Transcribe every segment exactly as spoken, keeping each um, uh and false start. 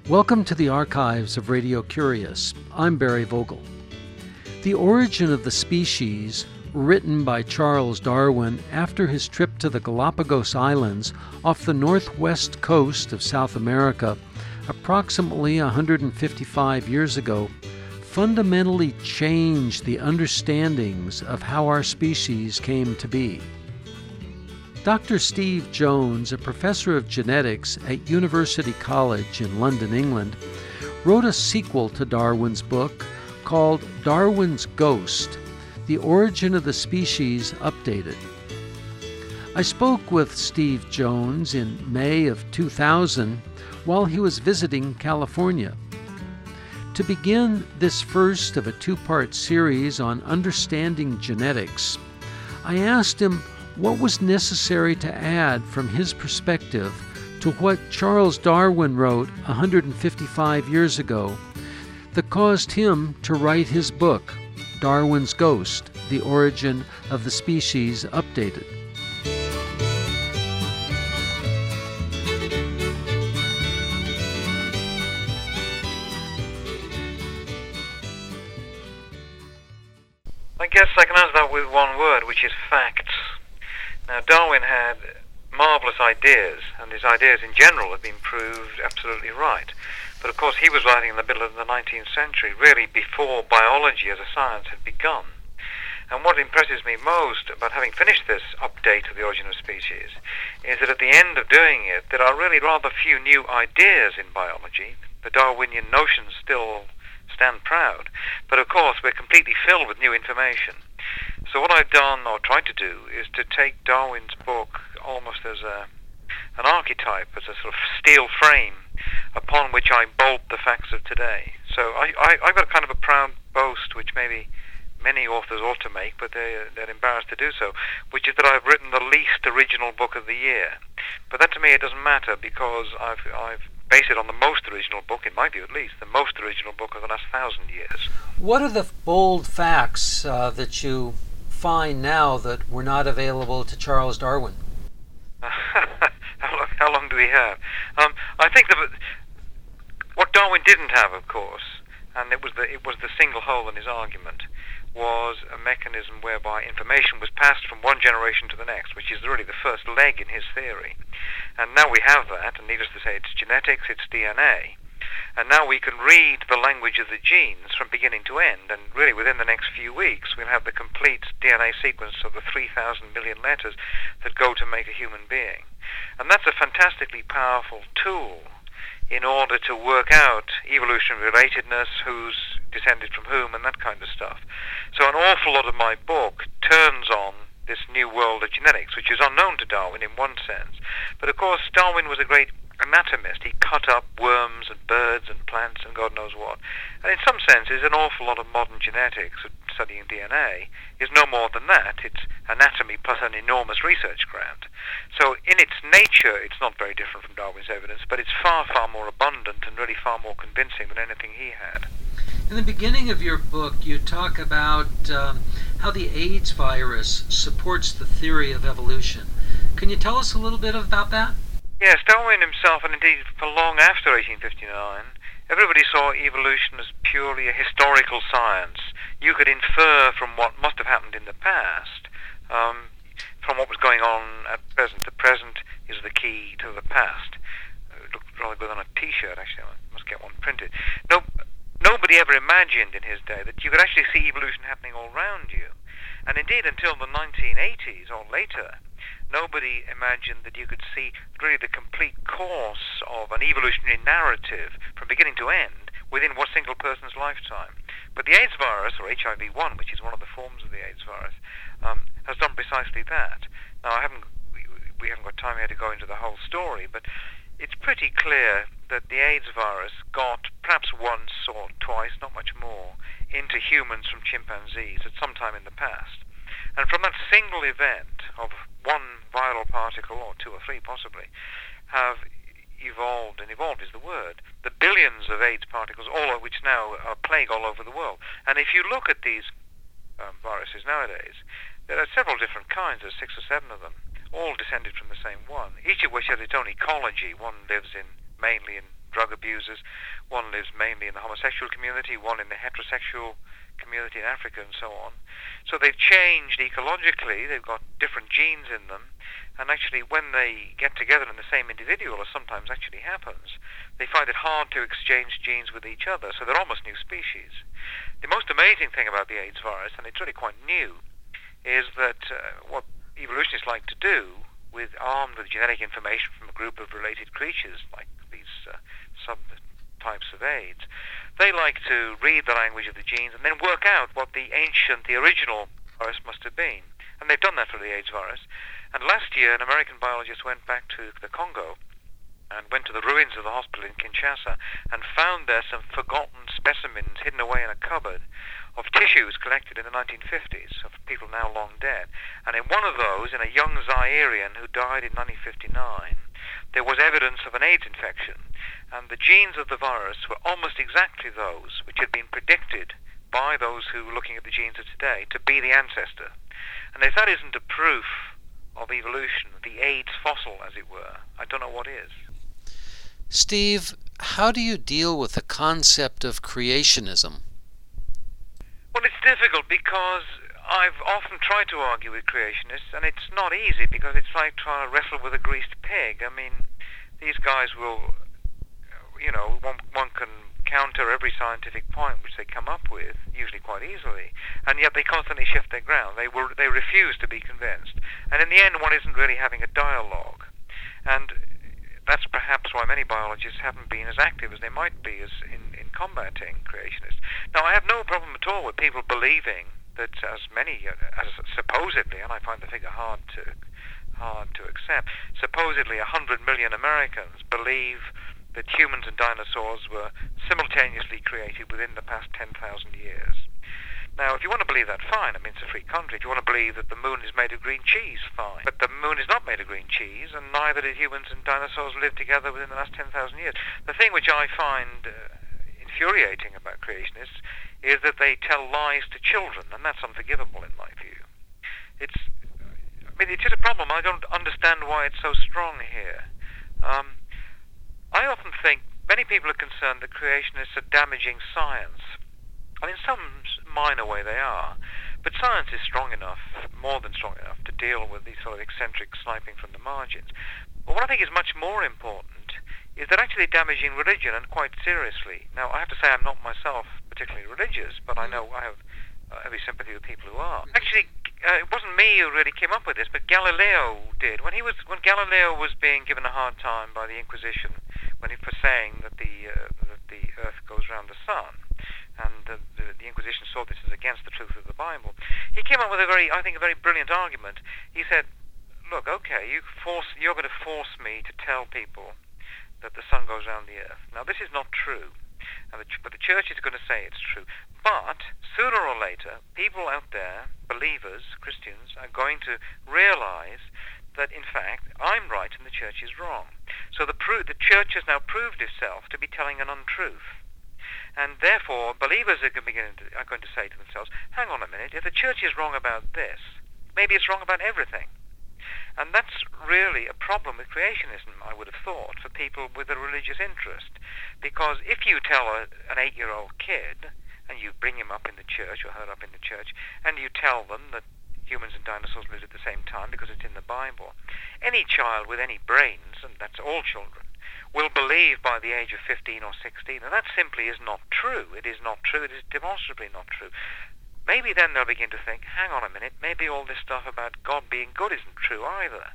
Welcome to the archives of Radio Curious. I'm Barry Vogel. The Origin of the Species, written by Charles Darwin after his trip to the Galapagos Islands off the northwest coast of South America approximately one hundred fifty-five years ago, fundamentally changed the understandings of how our species came to be. Doctor Steve Jones, a professor of genetics at University College in London, England, wrote a sequel to Darwin's book called Darwin's Ghost: The Origin of the Species Updated. I spoke with Steve Jones in May of two thousand while he was visiting California. To begin this first of a two-part series on understanding genetics, I asked him what was necessary to add from his perspective to what Charles Darwin wrote one hundred fifty-five years ago that caused him to write his book, Darwin's Ghost: The Origin of the Species Updated. I guess I can answer that with one word, which is facts. Now, Darwin had marvellous ideas, and his ideas in general have been proved absolutely right. But of course, he was writing in the middle of the nineteenth century, really before biology as a science had begun. And what impresses me most about having finished this update of the origin of species is that at the end of doing it, there are really rather few new ideas in biology. The Darwinian notions still stand proud, but of course we're completely filled with new information. So what I've done, or tried to do, is to take Darwin's book almost as a an archetype, as a sort of steel frame upon which I bolt the facts of today. So I, I, I've got kind of a proud boast, which maybe many authors ought to make, but they, they're embarrassed to do so, which is that I've written the least original book of the year. But that to me it doesn't matter, because I've, I've based it on the most original book, in my view at least, the most original book of the last thousand years. What are the bold facts uh, that you find now that were not available to Charles Darwin? how, long, how long do we have? Um, I think that what Darwin didn't have, of course, and it was the it was the single hole in his argument, was a mechanism whereby information was passed from one generation to the next, which is really the first leg in his theory. And now we have that, and needless to say, it's genetics, it's D N A. And now we can read the language of the genes from beginning to end, and really within the next few weeks we'll have the complete D N A sequence of the three thousand million letters that go to make a human being. And that's a fantastically powerful tool in order to work out evolutionary relatedness, who's descended from whom, and that kind of stuff. So an awful lot of my book turns on this new world of genetics, which is unknown to Darwin in one sense. But of course, Darwin was a great anatomist. He cut up worms and birds and plants and God knows what. And in some senses, an awful lot of modern genetics, studying D N A, is no more than that. It's anatomy plus an enormous research grant. So in its nature, it's not very different from Darwin's evidence, but it's far, far more abundant and really far more convincing than anything he had. In the beginning of your book, you talk about um, how the AIDS virus supports the theory of evolution. Can you tell us a little bit about that? Yes, Darwin himself, and indeed for long after eighteen fifty-nine, everybody saw evolution as purely a historical science. You could infer from what must have happened in the past, um, from what was going on at present. The present is the key to the past. It looked rather good on a T-shirt, actually. I must get one printed. No, nobody ever imagined in his day that you could actually see evolution happening all around you. And indeed, until the nineteen eighties or later, nobody imagined that you could see really the complete course of an evolutionary narrative from beginning to end within one single person's lifetime. But the AIDS virus, or H I V one, which is one of the forms of the AIDS virus, um, has done precisely that. Now, I haven't, we, we haven't got time here to go into the whole story, but it's pretty clear that the AIDS virus got perhaps once or twice, not much more, into humans from chimpanzees at some time in the past. And from that single event of one viral particle, or two or three possibly, have evolved, and evolved is the word, the billions of AIDS particles, all of which now are plague all over the world. And if you look at these um, viruses nowadays, there are several different kinds, there's six or seven of them, all descended from the same one, each of which has its own ecology. One lives in mainly in drug abusers. One lives mainly in the homosexual community, one in the heterosexual community in Africa, and so on. So they've changed ecologically, they've got different genes in them, and actually when they get together in the same individual, as sometimes actually happens, they find it hard to exchange genes with each other, so they're almost new species. The most amazing thing about the AIDS virus, and it's really quite new, is that uh, what evolutionists like to do, with armed with genetic information from a group of related creatures, like these uh, subtypes of AIDS, they like to read the language of the genes and then work out what the ancient, the original virus must have been. And they've done that for the AIDS virus. And last year, an American biologist went back to the Congo and went to the ruins of the hospital in Kinshasa and found there some forgotten specimens hidden away in a cupboard of tissues collected in the nineteen fifties of people now long dead. And in one of those, in a young Zairian who died in nineteen fifty-nine, there was evidence of an AIDS infection. And the genes of the virus were almost exactly those which had been predicted by those who were looking at the genes of today to be the ancestor. And if that isn't a proof of evolution, the AIDS fossil, as it were, I don't know what is. Steve, how do you deal with the concept of creationism? Well, it's difficult because I've often tried to argue with creationists, and it's not easy because it's like trying to wrestle with a greased pig. I mean, these guys will, you know, one, one can counter every scientific point which they come up with, usually quite easily, and yet they constantly shift their ground. They will, they refuse to be convinced. And in the end, one isn't really having a dialogue. And that's perhaps why many biologists haven't been as active as they might be as in, in combating creationists. Now, I have no problem at all with people believing that as many, as supposedly, and I find the figure hard to hard to accept, supposedly a hundred million Americans believe that humans and dinosaurs were simultaneously created within the past ten thousand years. Now, if you want to believe that, fine. I mean, it's a free country. If you want to believe that the moon is made of green cheese, fine. But the moon is not made of green cheese, and neither did humans and dinosaurs live together within the last ten thousand years. The thing which I find uh, infuriating about creationists is that they tell lies to children, and that's unforgivable in my view. It's, I mean, it's just a problem. I don't understand why it's so strong here. Um, I often think many people are concerned that creationists are damaging science. I mean, in some minor way they are, but science is strong enough, more than strong enough, to deal with these sort of eccentric sniping from the margins. But what I think is much more important is they're actually damaging religion, and quite seriously. Now, I have to say I'm not myself particularly religious, but I know I have uh, every sympathy with people who are. Actually, uh, it wasn't me who really came up with this, but Galileo did. When he was, when Galileo was being given a hard time by the Inquisition, when he was saying that the uh, that the Earth goes around the sun, and the, the, the Inquisition saw this as against the truth of the Bible, he came up with a very, I think, a very brilliant argument. He said, "Look, okay, you force, you're going to force me to tell people that the sun goes around the Earth. Now, this is not true, and the, but the Church is going to say it's true. But sooner or later, people out there, believers, Christians, are going to realize that, in fact, I'm right and the Church is wrong. So the, pro- the Church has now proved itself to be telling an untruth. And therefore, believers are going, to, are going to say to themselves, hang on a minute, if the Church is wrong about this, maybe it's wrong about everything." And that's really a problem with creationism, I would have thought, for people with a religious interest. Because if you tell a, an eight-year-old kid, and you bring him up in the church, or her up in the church, and you tell them that humans and dinosaurs lived at the same time because it's in the Bible, any child with any brains, and that's all children, will believe by the age of fifteen or sixteen, and that simply is not true. It is not true. It is demonstrably not true. Maybe then they'll begin to think, hang on a minute, maybe all this stuff about God being good isn't true either.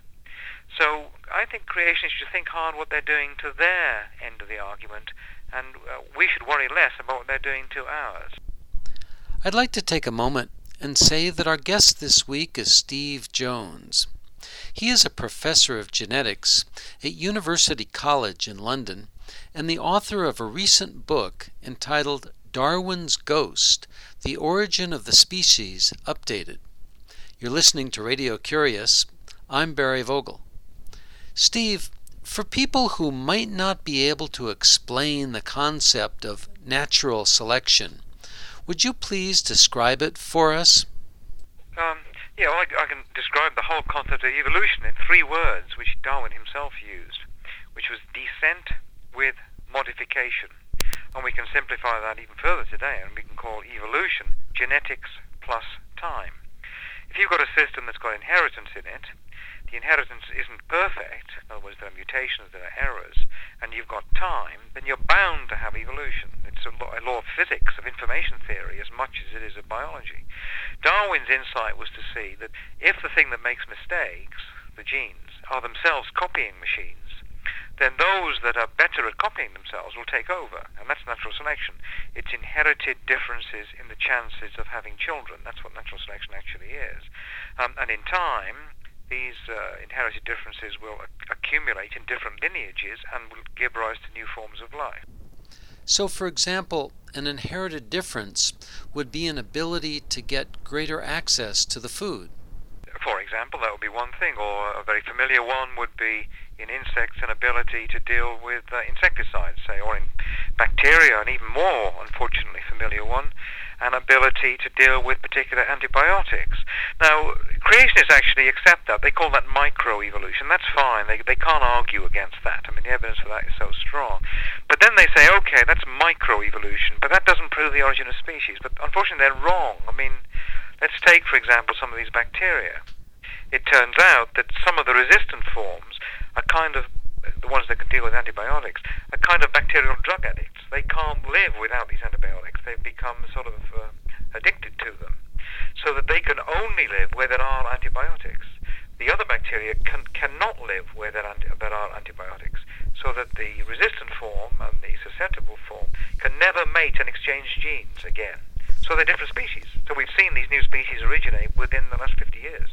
So I think creationists should think hard what they're doing to their end of the argument, and uh, we should worry less about what they're doing to ours. I'd like to take a moment and say that our guest this week is Steve Jones. He is a professor of genetics at University College in London and the author of a recent book entitled Darwin's Ghost, The Origin of the Species Updated. You're listening to Radio Curious. I'm Barry Vogel. Steve, for people who might not be able to explain the concept of natural selection, would you please describe it for us? Um, yeah, well, I, I can describe the whole concept of evolution in three words, which Darwin himself used, which was descent with modification. And we can simplify that even further today, and we can call evolution genetics plus time. If you've got a system that's got inheritance in it, the inheritance isn't perfect, in other words, there are mutations, there are errors, and you've got time, then you're bound to have evolution. It's a law, a law of physics, of information theory, as much as it is of biology. Darwin's insight was to see that if the thing that makes mistakes, the genes, are themselves copying machines, then those that are better at copying themselves will take over, and that's natural selection. It's inherited differences in the chances of having children. That's what natural selection actually is. Um, and in time, these uh, inherited differences will ac- accumulate in different lineages and will give rise to new forms of life. So, for example, an inherited difference would be an ability to get greater access to the food. For example, that would be one thing, or a very familiar one would be in insects an ability to deal with uh, insecticides, say, or in bacteria, an even more, unfortunately, familiar one, an ability to deal with particular antibiotics. Now, creationists actually accept that. They call that microevolution. That's fine. They, they can't argue against that. I mean, the evidence for that is so strong. But then they say, okay, that's microevolution, but that doesn't prove the origin of species. But unfortunately, they're wrong. I mean, let's take, for example, some of these bacteria. It turns out that some of the resistant forms are kind of, the ones that can deal with antibiotics, are kind of bacterial drug addicts. They can't live without these antibiotics. They've become sort of uh, addicted to them, so that they can only live where there are antibiotics. The other bacteria can, cannot live where there, anti, there are antibiotics, so that the resistant form and the susceptible form can never mate and exchange genes again. So they're different species. So we've seen these new species originate within the last fifty years.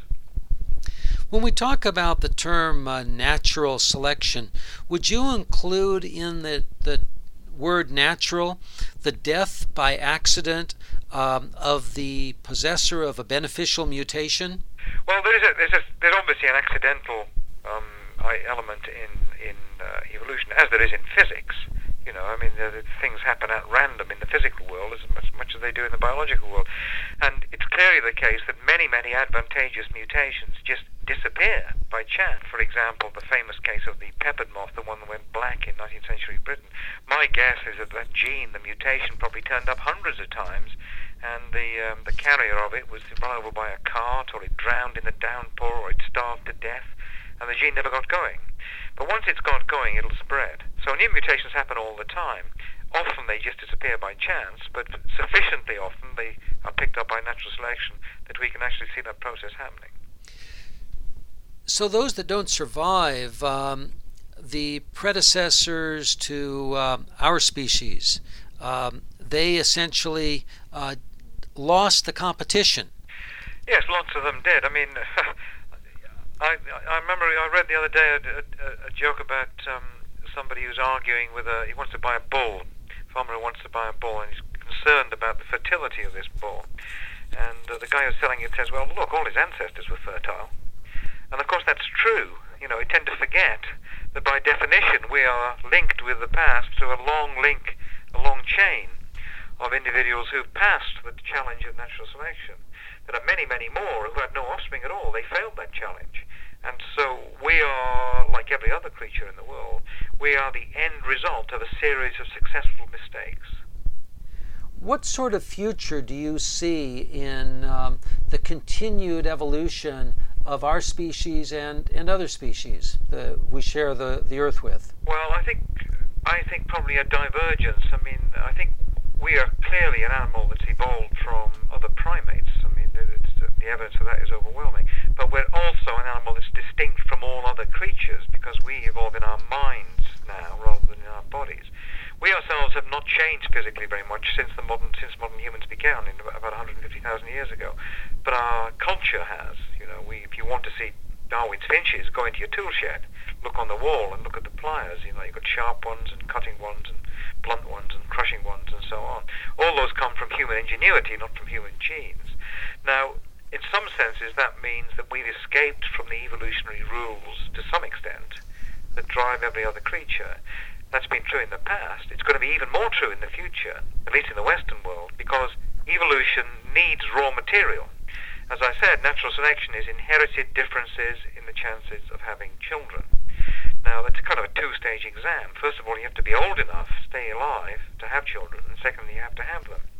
When we talk about the term uh, natural selection, would you include in the, the word natural the death by accident um, of the possessor of a beneficial mutation? Well, there is a, there's, a, there's obviously an accidental um, element in, in uh, evolution, as there is in physics. You know, I mean, the, the things happen at random in the physical world as much, much as they do in the biological world. And it's clearly the case that many, many advantageous mutations just disappear by chance. For example, the famous case of the peppered moth, the one that went black in nineteenth century Britain. My guess is that that gene, the mutation, probably turned up hundreds of times, and the um, the carrier of it was run over by a cart, or it drowned in the downpour, or it starved to death, and the gene never got going. But once it's got going, it'll spread. So new mutations happen all the time. Often they just disappear by chance, but sufficiently often they are picked up by natural selection that we can actually see that process happening. So those that don't survive, um, the predecessors to uh, our species, um, they essentially uh, lost the competition. Yes, lots of them did. I mean, I, I remember I read the other day a, a, a joke about um, somebody who's arguing with a, he wants to buy a bull, a farmer who wants to buy a bull, and he's concerned about the fertility of this bull. And uh, the guy who's selling it says, well, look, all his ancestors were fertile. And of course that's true. You know, we tend to forget that by definition we are linked with the past through a long link, a long chain of individuals who've passed the challenge of natural selection. There are many, many more who had no offspring at all. They failed that challenge. And so we are, like every other creature in the world, we are the end result of a series of successful mistakes. What sort of future do you see in um, the continued evolution of our species and, and other species that we share the, the Earth with? Well, I think I think probably a divergence. I mean, I think we are clearly an animal that's evolved from other primates. I mean, it's, the evidence for that is overwhelming. But we're also an animal that's distinct from all other creatures because we evolve in our minds now rather than in our bodies. We ourselves have not changed physically very much since the modern since modern humans began in about one hundred fifty thousand years ago. But our culture has. You know, we if you want to see Darwin's finches, go into your tool shed, look on the wall and look at the pliers. You know, you've got sharp ones and cutting ones and blunt ones and crushing ones and so on. All those come from human ingenuity, not from human genes. Now, in some senses, that means that we've escaped from the evolutionary rules to some extent that drive every other creature. That's been true in the past. It's going to be even more true in the future, at least in the Western world, because evolution needs raw material. As I said, natural selection is inherited differences in the chances of having children. Now, that's kind of a two-stage exam. First of all, you have to be old enough, stay alive, to have children, and secondly, you have to have them.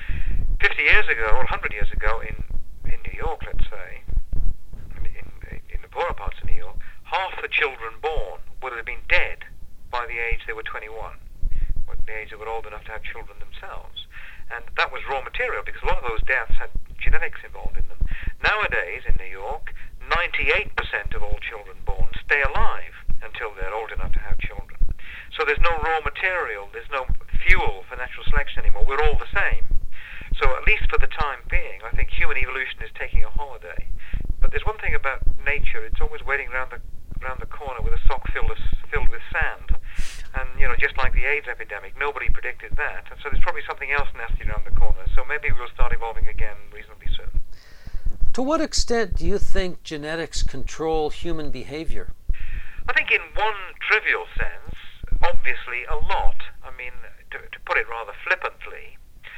Fifty years ago, or a hundred years ago, in, in New York, let's say, in, in, in the poorer parts of New York, half the children born would have been dead by the age they were twenty-one, by the age they were old enough to have children themselves. And that was raw material, because a lot of those deaths had genetics involved in them. Nowadays, in New York, ninety-eight percent of all children born stay alive until they're old enough to have children. So there's no raw material, there's no fuel for natural selection anymore. We're all the same. So at least for the time being, I think human evolution is taking a holiday. But there's one thing about nature, it's always waiting around the around the corner with a sock filled with, filled with sand. And, you know, just like the AIDS epidemic, nobody predicted that. And so there's probably something else nasty around the corner. So maybe we'll start evolving again reasonably soon. To what extent do you think genetics control human behavior? I think in one trivial sense, obviously a lot. I mean, to, to put it rather flippantly,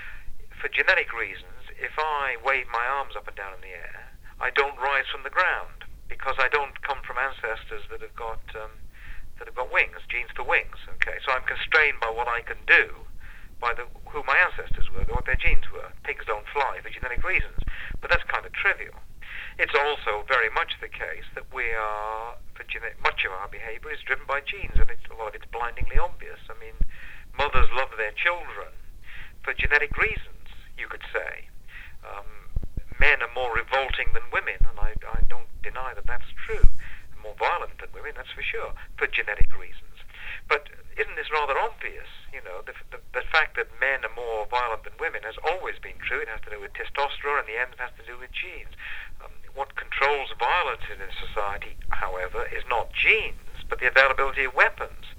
for genetic reasons, if I wave my arms up and down in the air, I don't rise from the ground because I don't come from ancestors that have got um, that have got wings, genes for wings. Okay, so I'm constrained by what I can do, by the, who my ancestors were, what their genes were. Pigs don't fly for genetic reasons, but that's kind of trivial. It's also very much the case that we are, for genetic, much of our behavior is driven by genes, and it's, a lot of it's blindingly obvious. I mean, mothers love their children for genetic reasons, you could say. Um, men are more revolting than women, and I, I don't deny that that's true. More violent than women, that's for sure, for genetic reasons. But isn't this rather obvious? You know, the, the, the fact that men are more violent than women has always been true. It has to do with testosterone, and the end has to do with genes. Um, what controls violence in a society, however, is not genes, but the availability of weapons.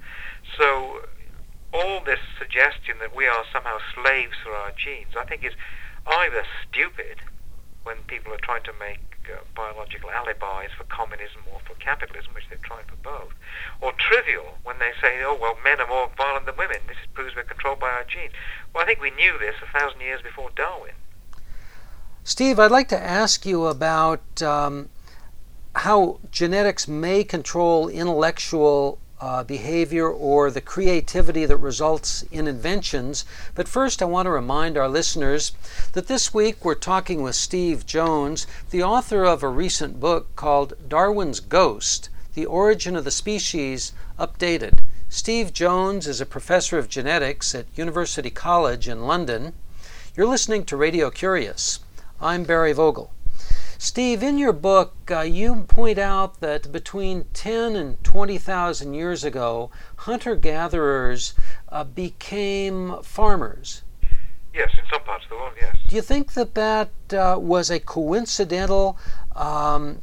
So all this suggestion that we are somehow slaves for our genes, I think is either stupid, when people are trying to make uh, biological alibis for communism or for capitalism, which they've tried for both, or trivial when they say, oh, well, men are more violent than women. This proves we're controlled by our genes. Well, I think we knew this a thousand years before Darwin. Steve, I'd like to ask you about um, how genetics may control intellectual Uh, behavior or the creativity that results in inventions. But first, I want to remind our listeners that this week we're talking with Steve Jones, the author of a recent book called Darwin's Ghost, The Origin of the Species Updated. Steve Jones is a professor of genetics at University College in London. You're listening to Radio Curious. I'm Barry Vogel. Steve, in your book, uh, you point out that between ten and twenty thousand years ago, hunter-gatherers uh, became farmers. Yes, in some parts of the world, yes. Do you think that that uh, was a coincidental um,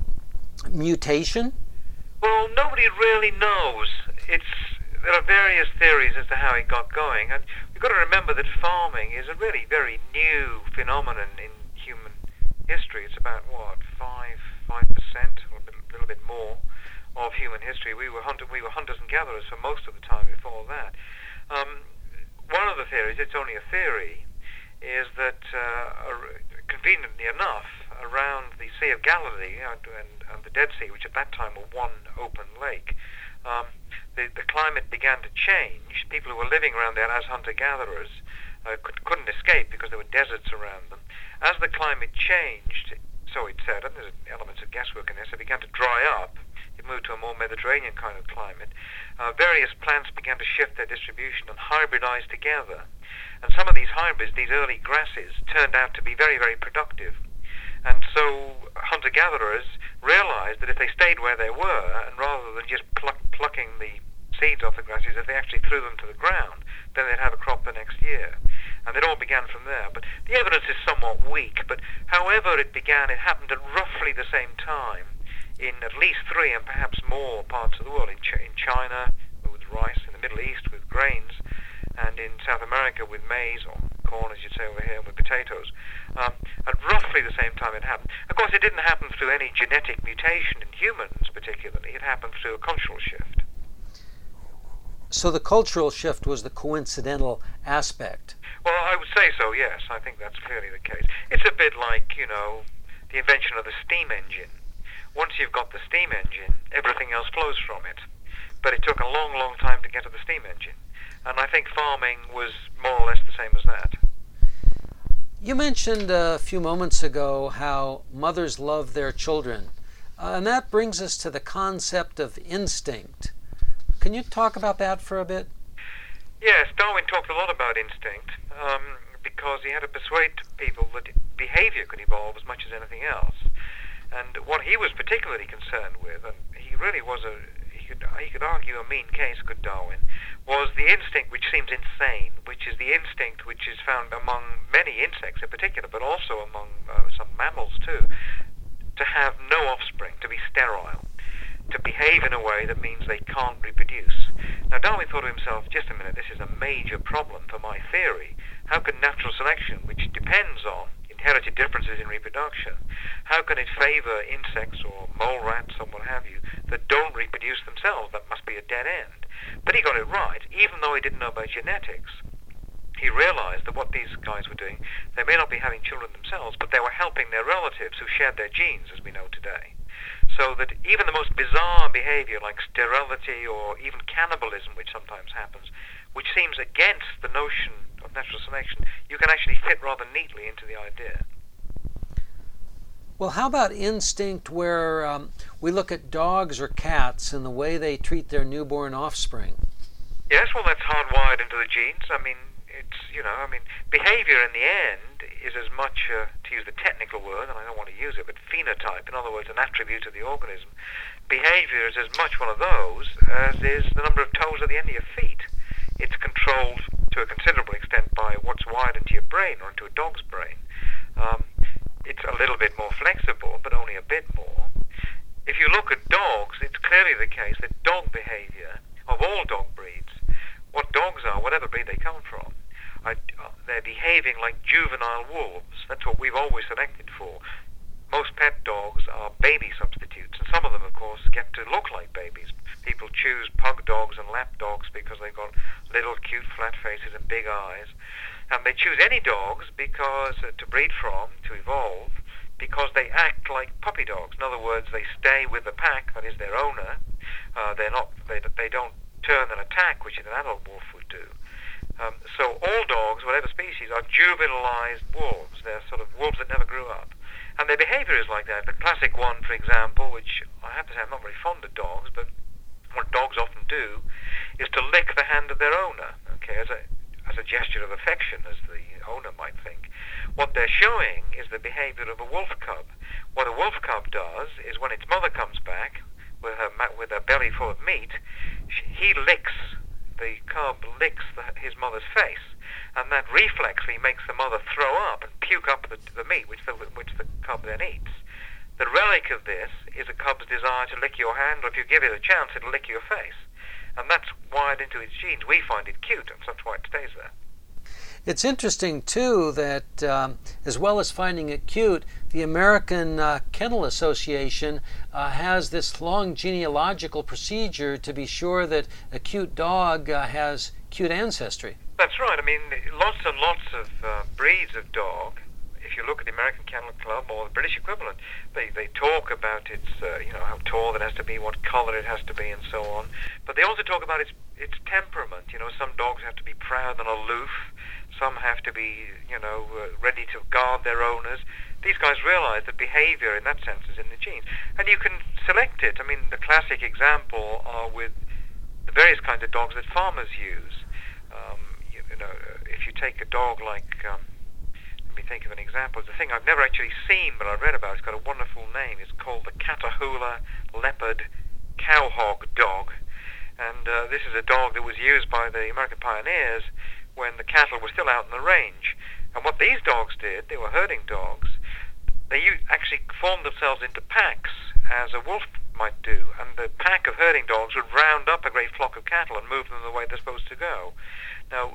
mutation? Well, nobody really knows. It's there are various theories as to how it got going, and you've got to remember that farming is a really very new phenomenon in human history. It's about what five five percent, or a bit, little bit more, of human history. We were hunter, we were hunters and gatherers for most of the time before that. Um, one of the theories, it's only a theory, is that uh, conveniently enough, around the Sea of Galilee and, and, and the Dead Sea, which at that time were one open lake, um, the, the climate began to change. People who were living around there as hunter-gatherers uh, could, couldn't escape because there were deserts around them. As the climate changed, so it said, and there's elements of guesswork in this, it began to dry up. It moved to a more Mediterranean kind of climate. Uh, various plants began to shift their distribution and hybridize together. And some of these hybrids, these early grasses, turned out to be very, very productive. And so hunter-gatherers realized that if they stayed where they were, and rather than just pluck, plucking the seeds off the grasses, if they actually threw them to the ground, then they'd have a crop the next year. And it all began from there. But the evidence is somewhat weak, but however it began, it happened at roughly the same time in at least three and perhaps more parts of the world. In, Ch- in China with rice, in the Middle East with grains, and in South America with maize, or corn as you'd say over here, with potatoes. Um, at roughly the same time it happened. Of course, it didn't happen through any genetic mutation in humans particularly. It happened through a cultural shift. So the cultural shift was the coincidental aspect. Well, I would say so, yes. I think that's clearly the case. It's a bit like, you know, the invention of the steam engine. Once you've got the steam engine, everything else flows from it. but it took a long, long time to get to the steam engine. And I think farming was more or less the same as that. You mentioned a few moments ago how mothers love their children, uh, and that brings us to the concept of instinct. Can you talk about that for a bit? Yes, Darwin talked a lot about instinct um, because he had to persuade people that behavior could evolve as much as anything else. And what he was particularly concerned with, and he really was a, he could, he could argue a mean case, could Darwin, was the instinct which seems insane, which is the instinct which is found among many insects in particular, but also among uh, some mammals too, to have no offspring, to be sterile, to behave in a way that means they can't reproduce. Now Darwin thought to himself, just a minute, this is a major problem for my theory. How can natural selection, which depends on inherited differences in reproduction, how can it favor insects or mole rats or what have you that don't reproduce themselves? That must be a dead end. But he got it right, even though he didn't know about genetics. He realized that what these guys were doing, they may not be having children themselves, but they were helping their relatives who shared their genes, as we know today. So that even the most bizarre behavior like sterility or even cannibalism, which sometimes happens, which seems against the notion of natural selection, you can actually fit rather neatly into the idea. Well, how about instinct where um, we look at dogs or cats and the way they treat their newborn offspring? Yes, well, that's hardwired into the genes. I mean, it's, you know, I mean, behavior in the end is as much, uh, to use the technical word, and I don't want to use it, but phenotype, in other words, an attribute of the organism. Behavior is as much one of those as is the number of toes at the end of your feet. It's controlled to a considerable extent by what's wired into your brain or into a dog's brain. Um, it's a little bit more flexible, but only a bit more. If you look at dogs, it's clearly the case that dog behavior, of all dog breeds, what dogs are, whatever breed they come from, are, uh, they're behaving like juvenile wolves. That's what we've always selected for. Most pet dogs are baby substitutes, and some of them, of course, get to look like babies. People choose pug dogs and lap dogs because they've got little cute flat faces and big eyes. And they choose any dogs because uh, to breed from, to evolve, because they act like puppy dogs. In other words, they stay with the pack, that is their owner. Uh, they're not, they, they don't turn and attack, which an adult wolf would do. Um, so all dogs, whatever species, are juvenilized wolves. They're sort of wolves that never grew up. And their behavior is like that. The classic one, for example, which I have to say I'm not very fond of dogs, but what dogs often do is to lick the hand of their owner, okay, as a as a gesture of affection, as the owner might think. What they're showing is the behavior of a wolf cub. What a wolf cub does is when its mother comes back with her with her belly full of meat, he licks, the cub licks the, his mother's face, and that reflexly makes the mother throw up and puke up the, the meat, which the, which the cub then eats. The relic of this is a cub's desire to lick your hand, or if you give it a chance, it'll lick your face. And that's wired into its genes. We find it cute, and that's why it stays there. It's interesting, too, that um, as well as finding it cute, the American uh, Kennel Association uh, has this long genealogical procedure to be sure that a cute dog uh, has cute ancestry. That's right. I mean, lots and lots of uh, breeds of dog. If you look at the American Kennel Club or the British equivalent, they, they talk about its, uh, you know, how tall it has to be, what color it has to be, and so on. But they also talk about its its temperament. You know, some dogs have to be proud and aloof. Some have to be, you know, uh, ready to guard their owners. These guys realize that behavior, in that sense, is in the genes, and you can select it. I mean, the classic example are with the various kinds of dogs that farmers use. Um, you, you know, if you take a dog like um, Let me think of an example. It's a thing I've never actually seen, but I've read about. It's got a wonderful name. It's called the Catahoula Leopard Cowhog Dog. And uh, this is a dog that was used by the American pioneers when the cattle were still out in the range. And what these dogs did, they were herding dogs, they actually formed themselves into packs, as a wolf might do. And the pack of herding dogs would round up a great flock of cattle and move them the way they're supposed to go. Now,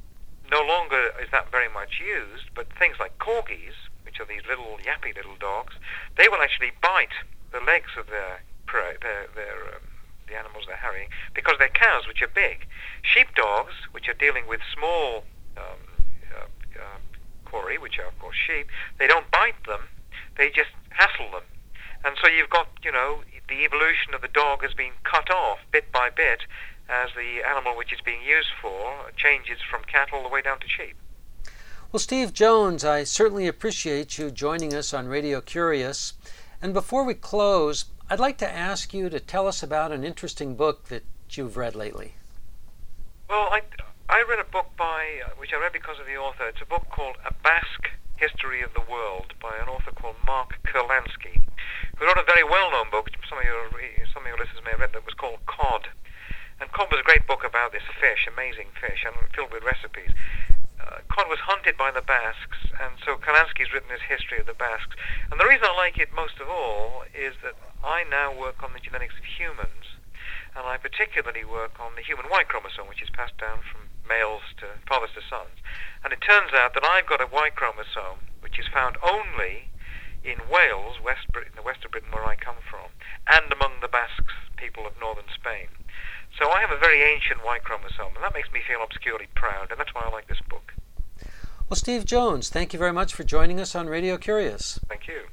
no longer is that very much used, but things like corgis, which are these little yappy little dogs, they will actually bite the legs of their prey, their, their um, the animals they're harrying, because they're cows, which are big. Sheepdogs, which are dealing with small um, uh, uh, quarry, which are of course sheep, they don't bite them, they just hassle them. And so you've got, you know, the evolution of the dog has been cut off bit by bit as the animal which it's being used for changes from cattle all the way down to sheep. Well, Steve Jones, I certainly appreciate you joining us on Radio Curious. And before we close, I'd like to ask you to tell us about an interesting book that you've read lately. Well, I, I read a book by, which I read because of the author. It's a book called A Basque History of the World by an author called Mark Kurlansky, who wrote a very well-known book, some of your some of your listeners may have read, that was called Cod. And Cod was a great book about this fish, amazing fish, and filled with recipes. Uh, cod was hunted by the Basques, and so Kurlansky's written his history of the Basques. And the reason I like it most of all is that I now work on the genetics of humans, and I particularly work on the human Y chromosome, which is passed down from males to fathers to sons. And it turns out that I've got a Y chromosome, which is found only in Wales, West Britain, the west of Britain where I come from, and among the Basques, people of northern Spain. So I have a very ancient Y chromosome, and that makes me feel obscurely proud, and that's why I like this book. Well, Steve Jones, thank you very much for joining us on Radio Curious. Thank you.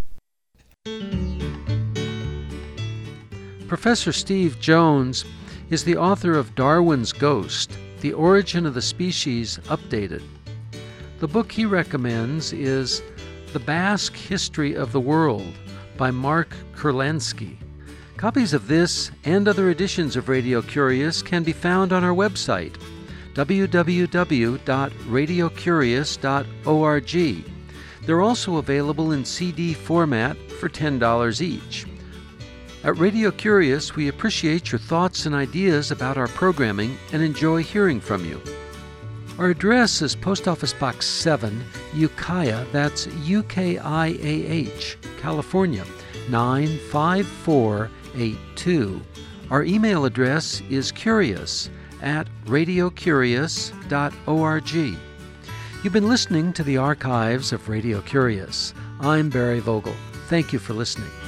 Professor Steve Jones is the author of Darwin's Ghost, The Origin of the Species Updated. The book he recommends is The Basque History of the World by Mark Kurlansky. Copies of this and other editions of Radio Curious can be found on our website, w w w dot radio curious dot org. They're also available in C D format for ten dollars each. At Radio Curious, we appreciate your thoughts and ideas about our programming and enjoy hearing from you. Our address is Post Office Box seven, Ukiah, that's U K I A H, California, nine five four eight two. Our email address is curious at radio curious dot org. You've been listening to the archives of Radio Curious. I'm Barry Vogel. Thank you for listening.